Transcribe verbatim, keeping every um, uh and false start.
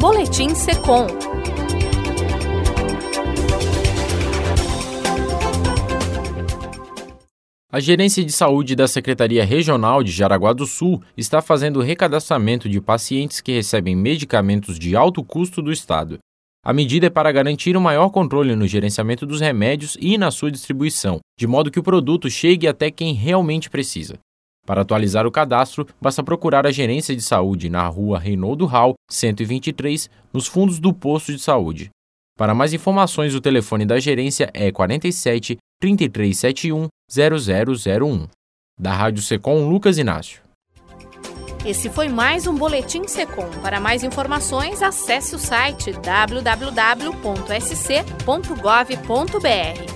Boletim Secom. A Gerência de Saúde da Secretaria Regional de Jaraguá do Sul está fazendo o recadastramento de pacientes que recebem medicamentos de alto custo do Estado. A medida é para garantir um maior controle no gerenciamento dos remédios e na sua distribuição, de modo que o produto chegue até quem realmente precisa. Para atualizar o cadastro, basta procurar a Gerência de Saúde na rua Reinaldo Hall, cento e vinte e três, nos fundos do posto de saúde. Para mais informações, o telefone da gerência é quarenta e sete, trinta e três setenta e um, zero zero zero um. Da Rádio Secom, Lucas Inácio. Esse foi mais um Boletim Secom. Para mais informações, acesse o site w w w ponto s c ponto gov ponto b r.